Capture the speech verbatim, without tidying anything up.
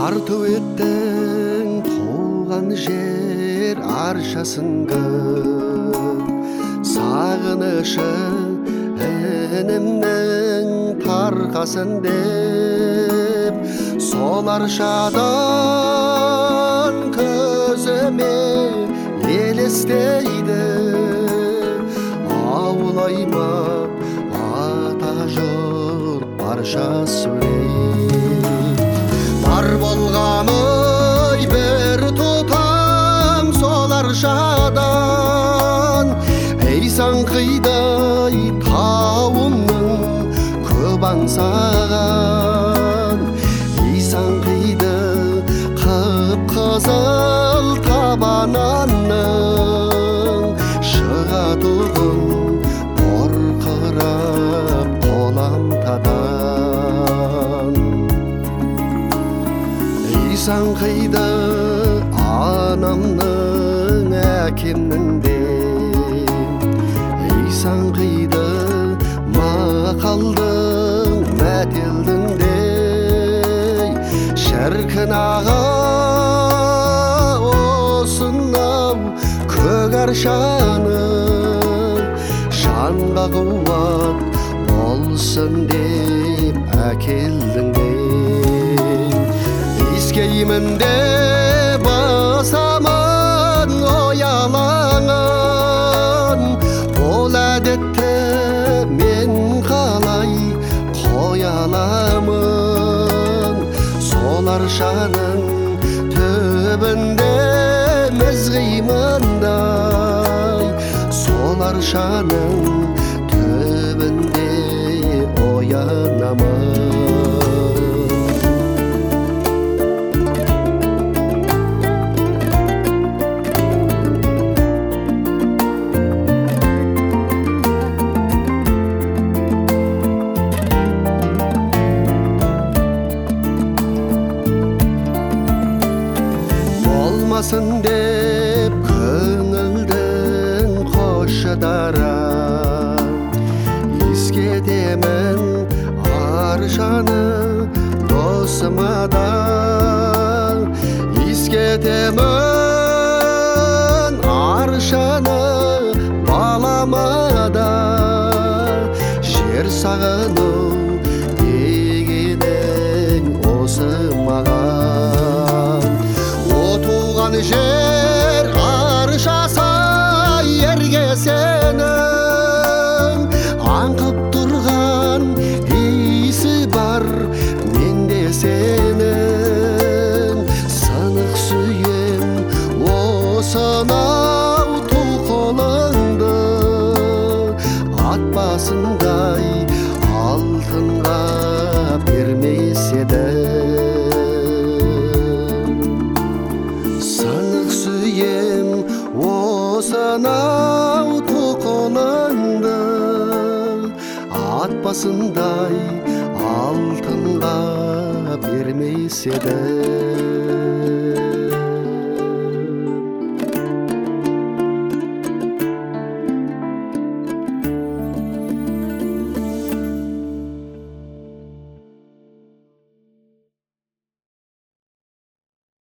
тартып еттің туған жер аршасыңды, сағынышы інімнің тарқасын деп, сол аршадан көзіме елестейді. Ауылайма ата жұрт барша сөйлейді. Бар болғаны бір тұтам сол аршадан, Эйсан қидай тауымның көп аңсаған. Эйсан қиды қып-қызыл табананның, шығатұғын бұрқырап қоламтадан. Эйсан қиды анамның әкемнің де, Эйсан қиды мақалдың мәтелдің де. Шіркін аға осынау көк аршаны, жанға қуат болсын деп әкелдің де. Искеймін деп басамын оялаңын, ол әдетті мен қалай қоя аламын. Сол аршаның түбінде мізғимындай, сол аршаның түбінде оянамын. Болмасын деп көңілдің қошыдара, ескетемін аршаны досыма да, ескетемін аршаны балама да. Жер сағыну дегенің осы маған, жер аршаса ерге сенің, аңқып тұрған иісі бар менде сенің. Сынық сүйем осынау тұқылыңды, ат басындай алтынға бермес еді. Осынау тұқылыңды, ат басындай алтынға бермес еді.